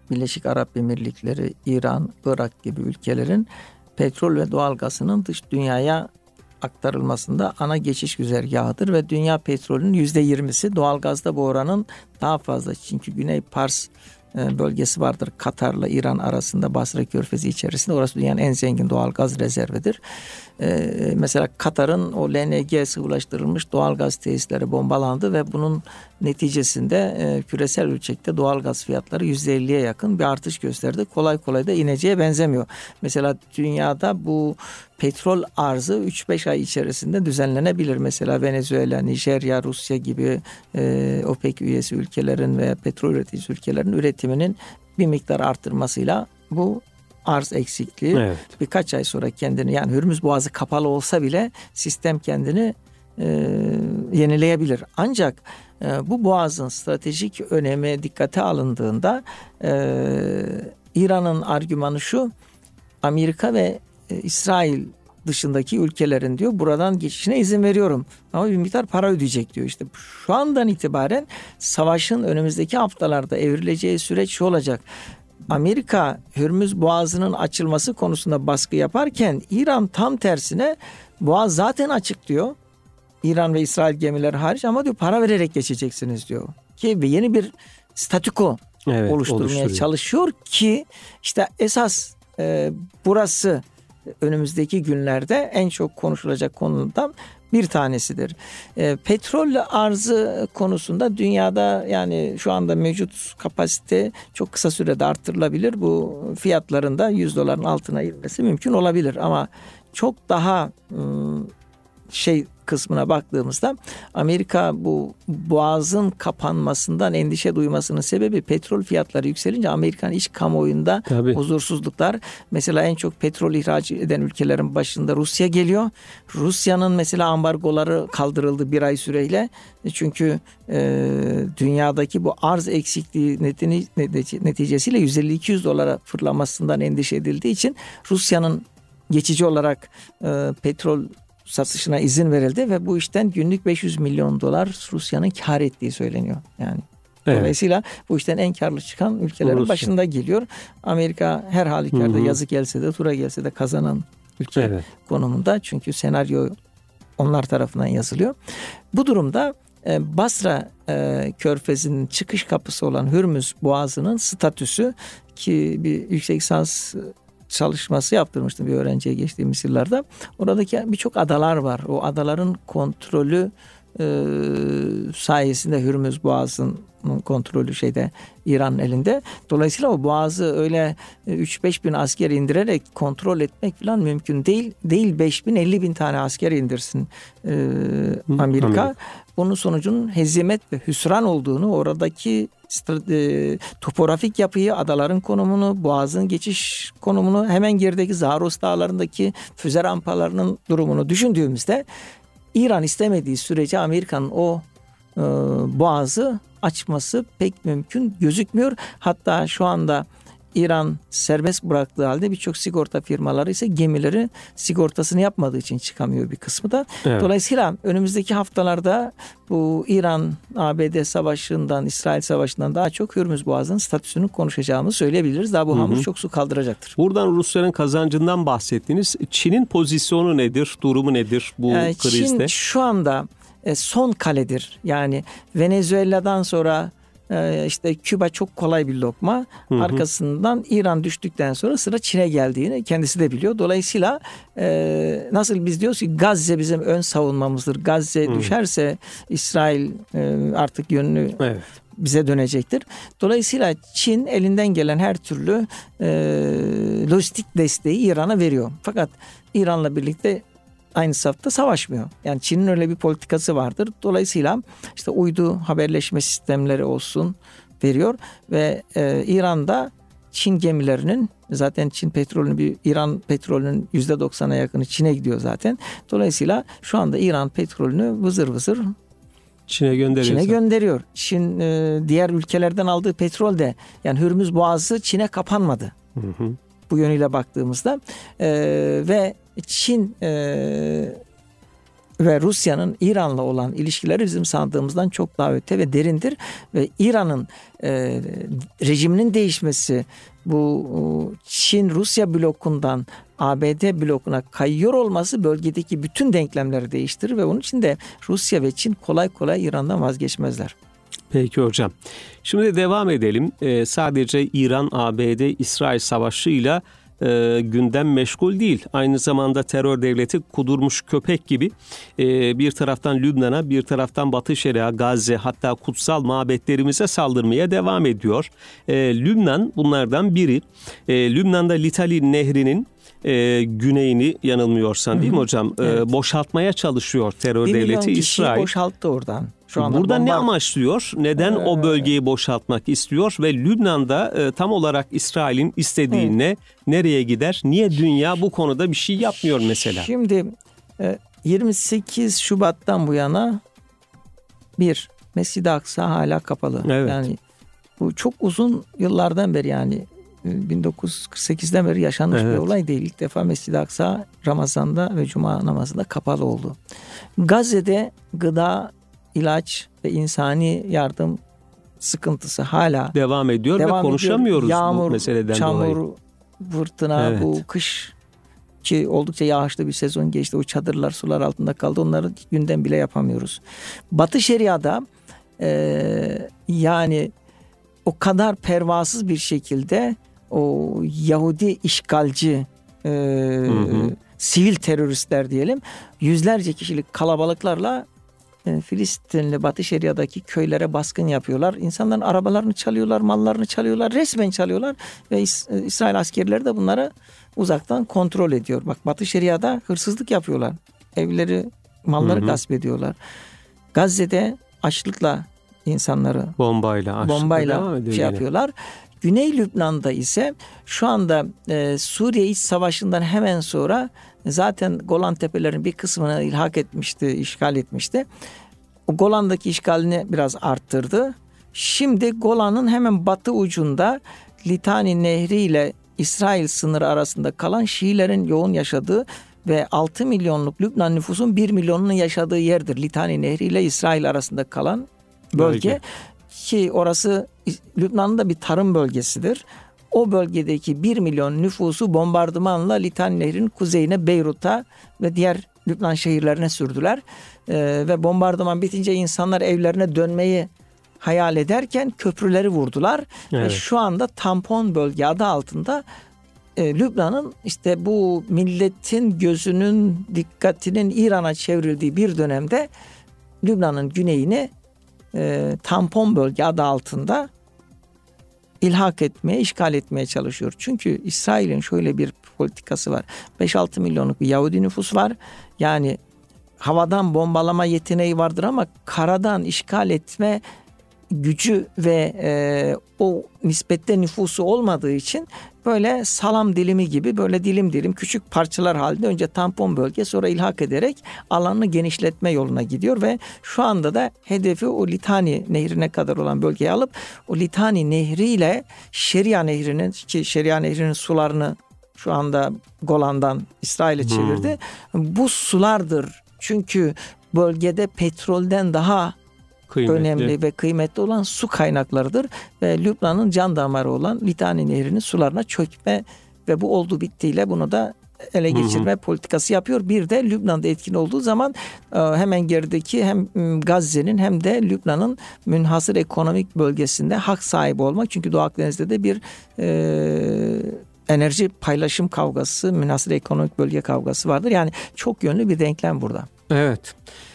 Birleşik Arap Emirlikleri, İran, Irak gibi ülkelerin petrol ve doğalgazının dış dünyaya aktarılmasında ana geçiş güzergahıdır ve dünya petrolünün %20'si, doğalgazda bu oranın daha fazla. Çünkü Güney Pars bölgesi vardır Katar'la İran arasında, Basra Körfezi içerisinde. Orası dünyanın en zengin doğalgaz rezervidir. Mesela Katar'ın o LNG sıvılaştırılmış doğalgaz tesisleri bombalandı ve bunun neticesinde küresel ölçekte doğalgaz fiyatları %50'ye yakın bir artış gösterdi. Kolay kolay da ineceğe benzemiyor. Mesela dünyada bu petrol arzı 3-5 ay içerisinde düzenlenebilir. Mesela Venezuela, Nijerya, Rusya gibi OPEC üyesi ülkelerin veya petrol üretici ülkelerin üretiminin bir miktar arttırmasıyla bu arz eksikliği birkaç ay sonra kendini, yani Hürmüz Boğazı kapalı olsa bile sistem kendini yenileyebilir. Ancak bu boğazın stratejik önemi dikkate alındığında İran'ın argümanı şu: Amerika ve İsrail dışındaki ülkelerin diyor buradan geçişine izin veriyorum ama bir miktar para ödeyecek diyor. İşte şu andan itibaren savaşın önümüzdeki haftalarda evrileceği süreç şu olacak: Amerika Hürmüz Boğazı'nın açılması konusunda baskı yaparken İran tam tersine boğaz zaten açık diyor. İran ve İsrail gemileri hariç, ama diyor para vererek geçeceksiniz diyor. Ki yeni bir statüko oluşturmaya çalışıyor ki işte esas burası önümüzdeki günlerde en çok konuşulacak konulardan bir tanesidir. Petrol arzı konusunda dünyada, yani şu anda mevcut kapasite çok kısa sürede arttırılabilir. Bu fiyatların da $100'ın altına inmesi mümkün olabilir ama çok daha kısmına baktığımızda Amerika bu boğazın kapanmasından endişe duymasının sebebi petrol fiyatları yükselince Amerikan iç kamuoyunda huzursuzluklar. Mesela en çok petrol ihraç eden ülkelerin başında Rusya geliyor. Rusya'nın mesela ambargoları kaldırıldı bir ay süreyle. Çünkü dünyadaki bu arz eksikliği neticesiyle $150-200 fırlamasından endişe edildiği için Rusya'nın geçici olarak petrol satışına izin verildi ve bu işten günlük $500 milyon Rusya'nın kar ettiği söyleniyor. Yani dolayısıyla bu işten en karlı çıkan ülkelerin başında geliyor. Amerika her halükarda yazı gelse de tura gelse de kazanan ülke konumunda. Çünkü senaryo onlar tarafından yazılıyor. Bu durumda Basra Körfezi'nin çıkış kapısı olan Hürmüz Boğazı'nın statüsü, ki bir yüksek lisans çalışması yaptırmıştım bir öğrenciye geçtiğimiz yıllarda. Oradaki birçok adalar var. O adaların kontrolü sayesinde Hürmüz Boğazı'nın kontrolü İran'ın elinde. Dolayısıyla o boğazı öyle 3-5 bin asker indirerek kontrol etmek falan mümkün değil. 5 bin 50 bin tane asker indirsin Amerika. Bunun sonucunun hezimet ve hüsran olduğunu, oradaki topografik yapıyı, adaların konumunu, boğazın geçiş konumunu, hemen gerideki Zaros Dağları'ndaki füze rampalarının durumunu düşündüğümüzde İran istemediği sürece Amerika'nın o boğazı açması pek mümkün gözükmüyor. Hatta şu anda İran serbest bıraktığı halde birçok sigorta firmaları ise gemileri sigortasını yapmadığı için çıkamıyor bir kısmı da. Dolayısıyla önümüzdeki haftalarda bu İran-ABD savaşından, İsrail savaşından daha çok Hürmüz Boğazı'nın statüsünü konuşacağımızı söyleyebiliriz. Daha bu hamur çok su kaldıracaktır. Buradan Rusların kazancından bahsettiniz. Çin'in pozisyonu nedir? Durumu nedir bu krizde? Çin şu anda son kaledir. Yani Venezuela'dan sonra işte Küba çok kolay bir lokma. Arkasından İran düştükten sonra sıra Çin'e geldiğini kendisi de biliyor. Dolayısıyla nasıl biz diyoruz ki Gazze bizim ön savunmamızdır. Gazze düşerse İsrail artık yönünü bize dönecektir. Dolayısıyla Çin elinden gelen her türlü lojistik desteği İran'a veriyor. Fakat İran'la birlikte aynı safta savaşmıyor. Yani Çin'in öyle bir politikası vardır. Dolayısıyla işte uydu haberleşme sistemleri olsun veriyor ve İran'da Çin gemilerinin, zaten Çin petrolünün, İran petrolünün %90'a yakını Çin'e gidiyor zaten. Dolayısıyla şu anda İran petrolünü vızır vızır Çin'e gönderiyor. Çin diğer ülkelerden aldığı petrol de, yani Hürmüz Boğazı Çin'e kapanmadı. Bu yönüyle baktığımızda ve Çin ve Rusya'nın İran'la olan ilişkileri bizim sandığımızdan çok daha öte ve derindir. Ve İran'ın rejiminin değişmesi, bu Çin-Rusya blokundan ABD blokuna kayıyor olması bölgedeki bütün denklemleri değiştirir ve onun için de Rusya ve Çin kolay kolay İran'dan vazgeçmezler. Peki hocam. Şimdi devam edelim. Sadece İran, ABD, İsrail savaşıyla gündem meşgul değil. Aynı zamanda terör devleti kudurmuş köpek gibi bir taraftan Lübnan'a, bir taraftan Batı Şeria, Gazze, hatta kutsal mabetlerimize saldırmaya devam ediyor. Lübnan bunlardan biri. Lübnan'da Litani Nehri'nin güneyini, yanılmıyorsan değil mi hocam? Evet. Boşaltmaya çalışıyor terör devleti İsrail. Boşalttı oradan. Şu anda burada ne amaçlıyor? Neden o bölgeyi boşaltmak istiyor? Ve Lübnan'da tam olarak İsrail'in istediği ne? Nereye gider? Niye dünya bu konuda bir şey yapmıyor mesela? Şimdi 28 Şubat'tan bu yana Mescid-i Aksa hala kapalı. Evet. Yani bu çok uzun yıllardan beri, yani 1948'den beri yaşanmış bir olay değil. İlk defa Mescid-i Aksa Ramazan'da ve Cuma namazında kapalı oldu. Gazze'de gıda, ilaç ve insani yardım sıkıntısı hala devam ediyor ve konuşamıyoruz yağmur, bu meseleden çamur, dolayı. Fırtına, bu kış ki oldukça yağışlı bir sezon geçti. O çadırlar sular altında kaldı. Onları gündem bile yapamıyoruz. Batı Şeria'da yani o kadar pervasız bir şekilde o Yahudi işgalci sivil teröristler diyelim, yüzlerce kişilik kalabalıklarla Filistinli Batı Şeria'daki köylere baskın yapıyorlar. İnsanların arabalarını çalıyorlar, mallarını çalıyorlar, resmen çalıyorlar ve İsrail askerleri de bunları uzaktan kontrol ediyor. Bak, Batı Şeria'da hırsızlık yapıyorlar. Evleri, malları gasp ediyorlar. Gazze'de açlıkla insanları bombayla yapıyorlar. Güney Lübnan'da ise şu anda Suriye İç Savaşı'ndan hemen sonra zaten Golan Tepelerinin bir kısmını işgal etmişti. O Golan'daki işgalini biraz arttırdı. Şimdi Golan'ın hemen batı ucunda Litani Nehri ile İsrail sınırı arasında kalan Şiilerin yoğun yaşadığı ve 6 milyonluk Lübnan nüfusun 1 milyonunun yaşadığı yerdir. Litani Nehri ile İsrail arasında kalan bölge. Ki orası Lübnan'ın da bir tarım bölgesidir. O bölgedeki 1 milyon nüfusu bombardımanla Litani Nehri'nin kuzeyine, Beyrut'a ve diğer Lübnan şehirlerine sürdüler. Ve bombardıman bitince insanlar evlerine dönmeyi hayal ederken köprüleri vurdular. Evet. Ve şu anda tampon bölge adı altında Lübnan'ın işte bu milletin gözünün, dikkatinin İran'a çevrildiği bir dönemde Lübnan'ın güneyini tampon bölge adı altında ilhak etmeye, işgal etmeye çalışıyor. Çünkü İsrail'in şöyle bir politikası var. 5-6 milyonluk bir Yahudi nüfus var. Yani havadan bombalama yeteneği vardır ama karadan işgal etme gücü ve o nispette nüfusu olmadığı için böyle salam dilimi gibi böyle dilim dilim küçük parçalar halinde önce tampon bölge, sonra ilhak ederek alanını genişletme yoluna gidiyor ve şu anda da hedefi o Litani Nehri'ne kadar olan bölgeyi alıp o Litani Nehri ile Şeria Nehri'nin sularını şu anda Golan'dan İsrail'e çevirdi. Bu sulardır. Çünkü bölgede petrolden daha önemli ve kıymetli olan su kaynaklarıdır ve Lübnan'ın can damarı olan Litani Nehri'nin sularına çökme ve bu oldu bittiyle bunu da ele geçirme politikası yapıyor. Bir de Lübnan'da etkin olduğu zaman hemen gerideki hem Gazze'nin hem de Lübnan'ın münhasır ekonomik bölgesinde hak sahibi olmak. Çünkü Doğu Akdeniz'de de bir enerji paylaşım kavgası, münhasır ekonomik bölge kavgası vardır. Yani çok yönlü bir denklem burada. Evet.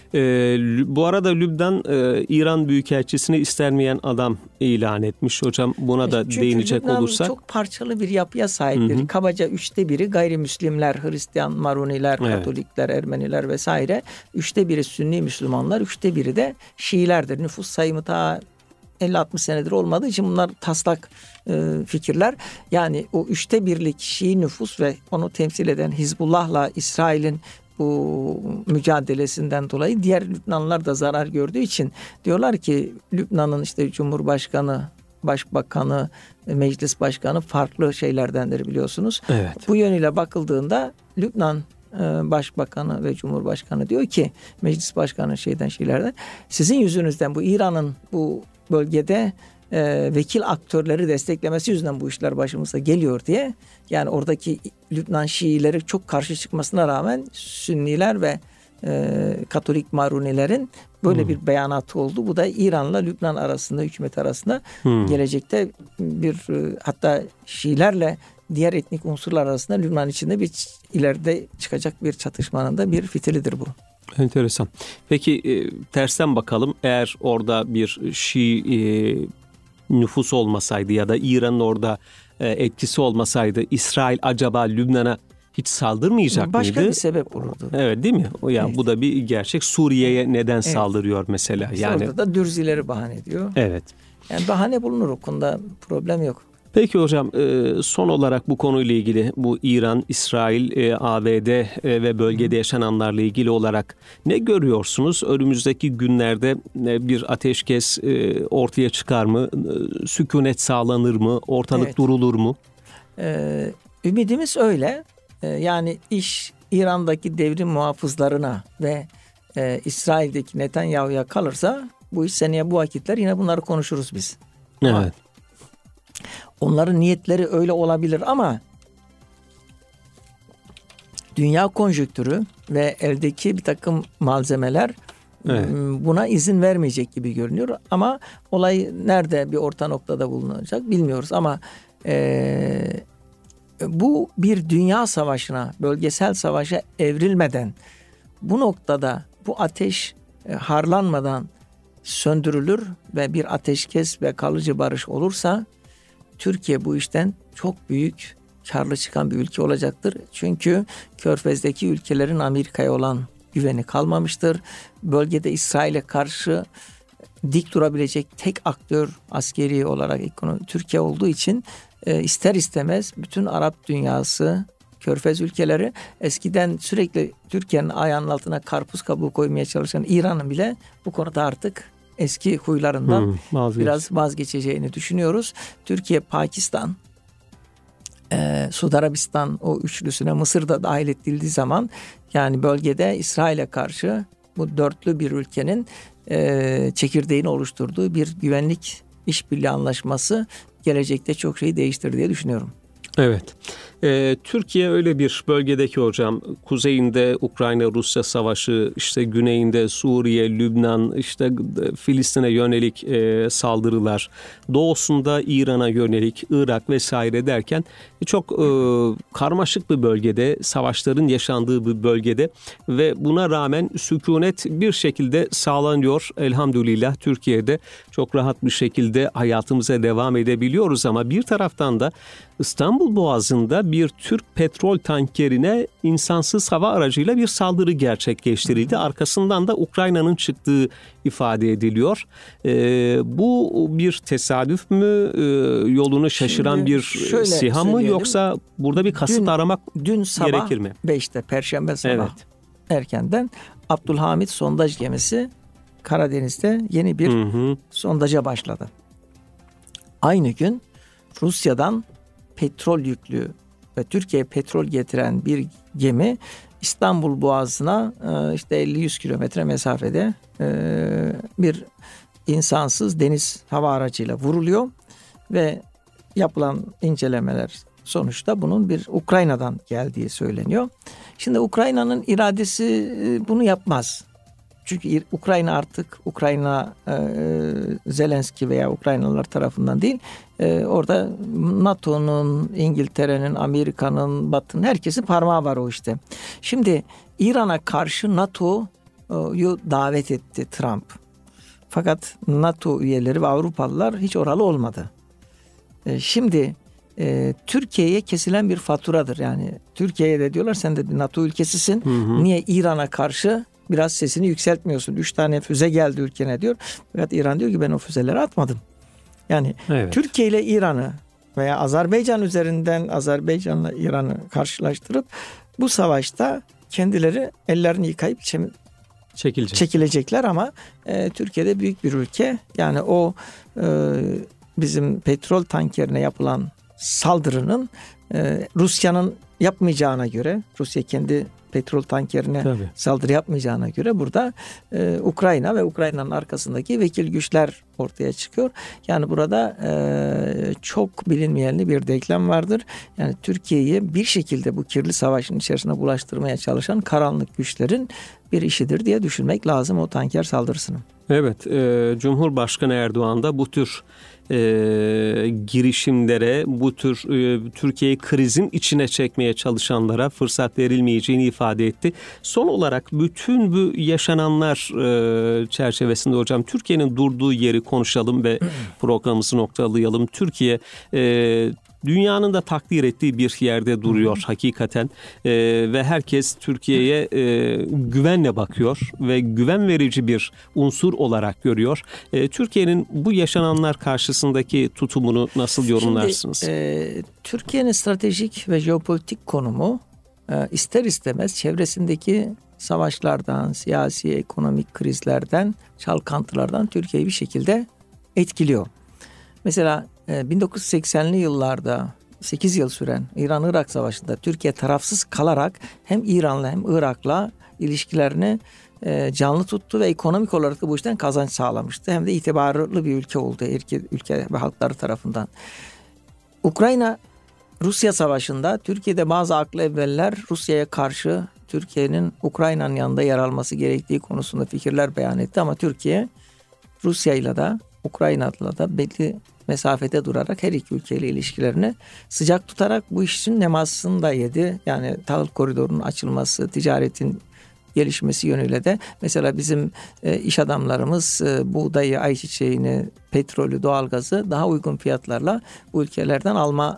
Bu arada Lübnan İran Büyükelçisini istenmeyen adam ilan etmiş. Hocam buna da değinecek Lübnan olursak. Çok parçalı bir yapıya sahiptir. Kabaca 1/3 gayrimüslimler, Hristiyan, Maruniler, Katolikler, Ermeniler vesaire. 1/3 Sünni Müslümanlar, 1/3 de Şiilerdir. Nüfus sayımı ta 50-60 senedir olmadığı için bunlar taslak fikirler. Yani o 1/3'lik Şii nüfus ve onu temsil eden Hizbullah'la İsrail'in bu mücadelesinden dolayı diğer Lübnanlılar da zarar gördüğü için diyorlar ki Lübnan'ın işte Cumhurbaşkanı, Başbakanı, Meclis Başkanı farklı şeylerdendir biliyorsunuz. Evet. Bu yönüyle bakıldığında Lübnan Başbakanı ve Cumhurbaşkanı diyor ki, Meclis Başkanı şeylerden, sizin yüzünüzden bu İran'ın bu bölgede vekil aktörleri desteklemesi yüzünden bu işler başımıza geliyor diye. Yani oradaki Lübnan Şiileri çok karşı çıkmasına rağmen Sünniler ve Katolik Marunilerin böyle bir beyanatı oldu. Bu da İran'la Lübnan arasında, hükümet arasında gelecekte bir hatta Şiilerle diğer etnik unsurlar arasında Lübnan içinde bir ileride çıkacak bir çatışmanın da bir fitilidir bu. Enteresan. Peki tersten bakalım. Eğer orada bir Şii nüfus olmasaydı ya da İran'ın orada etkisi olmasaydı, İsrail acaba Lübnan'a hiç saldırmayacak mıydı? Başka bir sebep olurdu. Evet, değil mi? O yani evet. Bu da bir gerçek. Suriye'ye neden saldırıyor mesela? İşte yani orada da Dürzileri bahane ediyor. Evet. Yani bahane bulunur, o konuda problem yok. Peki hocam, son olarak bu konuyla ilgili, bu İran, İsrail, ABD ve bölgede yaşananlarla ilgili olarak ne görüyorsunuz? Önümüzdeki günlerde bir ateşkes ortaya çıkar mı? Sükunet sağlanır mı? Ortalık durulur mu? Ümidimiz öyle. Yani iş İran'daki devrim muhafızlarına ve İsrail'deki Netanyahu'ya kalırsa, bu iş seneye bu vakitler yine bunları konuşuruz biz. Evet. Onların niyetleri öyle olabilir ama dünya konjonktürü ve eldeki bir takım malzemeler buna izin vermeyecek gibi görünüyor. Ama olay nerede bir orta noktada bulunacak bilmiyoruz. Ama bu bir dünya savaşına, bölgesel savaşa evrilmeden, bu noktada bu ateş harlanmadan söndürülür ve bir ateşkes ve kalıcı barış olursa, Türkiye bu işten çok büyük karlı çıkan bir ülke olacaktır. Çünkü Körfez'deki ülkelerin Amerika'ya olan güveni kalmamıştır. Bölgede İsrail'e karşı dik durabilecek tek aktör askeri olarak Türkiye olduğu için ister istemez bütün Arap dünyası, Körfez ülkeleri, eskiden sürekli Türkiye'nin ayağının altına karpuz kabuğu koymaya çalışan İran'ın bile bu konuda artık eski huylarından biraz vazgeçeceğini düşünüyoruz. Türkiye, Pakistan, Suudi Arabistan o üçlüsüne Mısır da dahil edildiği zaman, yani bölgede İsrail'e karşı bu dörtlü bir ülkenin çekirdeğini oluşturduğu bir güvenlik işbirliği anlaşması gelecekte çok şeyi değiştirir diye düşünüyorum. Evet. Türkiye öyle bir bölgedeki hocam, kuzeyinde Ukrayna-Rusya savaşı, işte güneyinde Suriye, Lübnan, işte Filistin'e yönelik saldırılar, doğusunda İran'a yönelik, Irak vesaire derken çok karmaşık bir bölgede, savaşların yaşandığı bir bölgede ve buna rağmen sükunet bir şekilde sağlanıyor. Elhamdülillah Türkiye'de çok rahat bir şekilde hayatımıza devam edebiliyoruz ama bir taraftan da İstanbul Boğazı'nda bir Türk petrol tankerine insansız hava aracıyla bir saldırı gerçekleştirildi. Arkasından da Ukrayna'nın çıktığı ifade ediliyor. Bu bir tesadüf mü? Yolunu şaşıran şimdi bir SİHA mı? Yoksa burada bir kasıt aramak dün sabah gerekir mi? 5'te Perşembe sabah erkenden Abdülhamit sondaj gemisi Karadeniz'de yeni bir sondaja başladı. Aynı gün Rusya'dan petrol yüklü ve Türkiye'ye petrol getiren bir gemi İstanbul Boğazı'na işte 50-100 kilometre mesafede bir insansız deniz hava aracıyla vuruluyor ve yapılan incelemeler sonuçta bunun bir Ukrayna'dan geldiği söyleniyor. Şimdi Ukrayna'nın iradesi bunu yapmaz. Çünkü Ukrayna artık Zelenski veya Ukraynalılar tarafından değil, orada NATO'nun, İngiltere'nin, Amerika'nın, Batı'nın herkesin parmağı var o işte. Şimdi İran'a karşı NATO'yu davet etti Trump. Fakat NATO üyeleri ve Avrupalılar hiç oralı olmadı. Şimdi Türkiye'ye kesilen bir faturadır. Yani Türkiye'ye de diyorlar sen de bir NATO ülkesisin. Niye İran'a karşı biraz sesini yükseltmiyorsun? 3 tane füze geldi ülkene diyor. Fakat İran diyor ki ben o füzeleri atmadım. Yani Türkiye ile İran'ı veya Azerbaycan üzerinden Azerbaycan'la İran'ı karşılaştırıp bu savaşta kendileri ellerini yıkayıp çekilecekler ama Türkiye'de büyük bir ülke. Yani o bizim petrol tankerine yapılan saldırının Rusya'nın yapmayacağına göre, Rusya kendi petrol tankerine saldırı yapmayacağına göre burada Ukrayna ve Ukrayna'nın arkasındaki vekil güçler ortaya çıkıyor. Yani burada çok bilinmeyenli bir denklem vardır. Yani Türkiye'yi bir şekilde bu kirli savaşın içerisine bulaştırmaya çalışan karanlık güçlerin bir işidir diye düşünmek lazım o tanker saldırısını. Evet, Cumhurbaşkanı Erdoğan da bu tür girişimlere, bu tür Türkiye'yi krizin içine çekmeye çalışanlara fırsat verilmeyeceğini ifade etti. Son olarak bütün bu yaşananlar çerçevesinde hocam Türkiye'nin durduğu yeri konuşalım ve programımızı noktalayalım. Türkiye dünyanın da takdir ettiği bir yerde duruyor hakikaten ve herkes Türkiye'ye güvenle bakıyor ve güven verici bir unsur olarak görüyor. Türkiye'nin bu yaşananlar karşısındaki tutumunu nasıl yorumlarsınız? Şimdi, Türkiye'nin stratejik ve jeopolitik konumu ister istemez çevresindeki savaşlardan, siyasi, ekonomik krizlerden, çalkantılardan Türkiye'yi bir şekilde etkiliyor. Mesela 1980'li yıllarda 8 yıl süren İran-Irak Savaşı'nda Türkiye tarafsız kalarak hem İran'la hem Irak'la ilişkilerini canlı tuttu ve ekonomik olarak da bu işten kazanç sağlamıştı. Hem de itibarlı bir ülke oldu ülke ve halkları tarafından. Ukrayna-Rusya Savaşı'nda Türkiye'de bazı aklı evveller Rusya'ya karşı Türkiye'nin Ukrayna'nın yanında yer alması gerektiği konusunda fikirler beyan etti. Ama Türkiye Rusya'yla da Ukrayna'la da belli mesafede durarak her iki ülkeyle ilişkilerini sıcak tutarak bu işin nemasını da yedi. Yani tahıl koridorunun açılması, ticaretin gelişmesi yönüyle de mesela bizim iş adamlarımız buğdayı, ayçiçeğini, petrolü, doğalgazı daha uygun fiyatlarla bu ülkelerden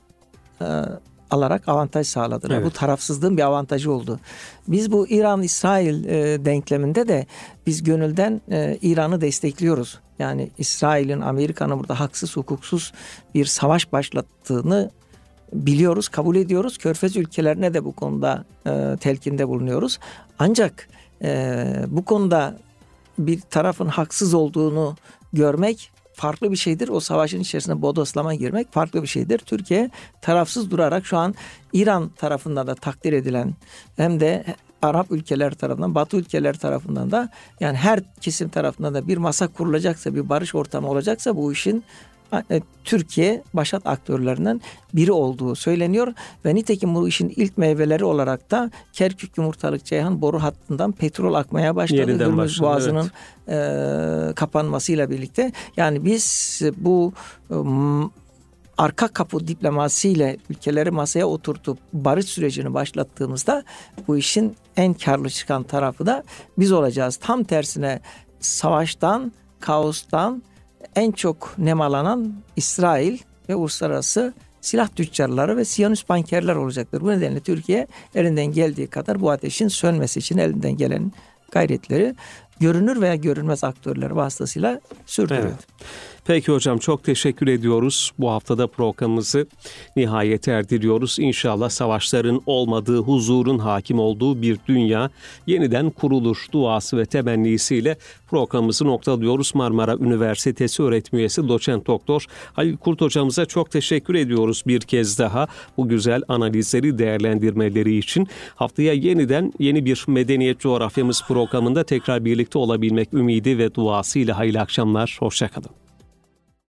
alarak avantaj sağladılar. Evet. Bu tarafsızlığın bir avantajı oldu. Biz bu İran-İsrail denkleminde de biz gönülden İran'ı destekliyoruz. Yani İsrail'in, Amerika'nın burada haksız, hukuksuz bir savaş başlattığını biliyoruz, kabul ediyoruz. Körfez ülkelerine de bu konuda telkinde bulunuyoruz. Ancak bu konuda bir tarafın haksız olduğunu görmek farklı bir şeydir. O savaşın içerisine bodoslama girmek farklı bir şeydir. Türkiye tarafsız durarak şu an İran tarafından da takdir edilen hem de Arap ülkeler tarafından, Batı ülkeler tarafından da yani her kesim tarafından da bir masa kurulacaksa, bir barış ortamı olacaksa bu işin Türkiye başat aktörlerinden biri olduğu söyleniyor ve nitekim bu işin ilk meyveleri olarak da Kerkük Yumurtalık Ceyhan boru hattından petrol akmaya başladı. Hürmüz Boğazı'nın kapanmasıyla birlikte. Yani biz bu arka kapı diplomasiyle ülkeleri masaya oturtup barış sürecini başlattığımızda bu işin en karlı çıkan tarafı da biz olacağız. Tam tersine savaştan, kaostan en çok nemalanan İsrail ve uluslararası silah tüccarları ve Siyonist bankerler olacaktır. Bu nedenle Türkiye elinden geldiği kadar bu ateşin sönmesi için elinden gelen gayretleri görünür veya görünmez aktörler vasıtasıyla sürdürüyor. Evet. Peki hocam, çok teşekkür ediyoruz. Bu haftada programımızı nihayete erdiriyoruz. İnşallah savaşların olmadığı, huzurun hakim olduğu bir dünya yeniden kurulur duası ve temennisiyle programımızı noktalıyoruz. Marmara Üniversitesi öğretim üyesi doçent doktor Halil Kurt hocamıza çok teşekkür ediyoruz bir kez daha bu güzel analizleri, değerlendirmeleri için. Haftaya yeniden yeni bir Medeniyet Coğrafyamız programında tekrar birlikte olabilmek ümidi ve duasıyla hayırlı akşamlar. Hoşça kalın.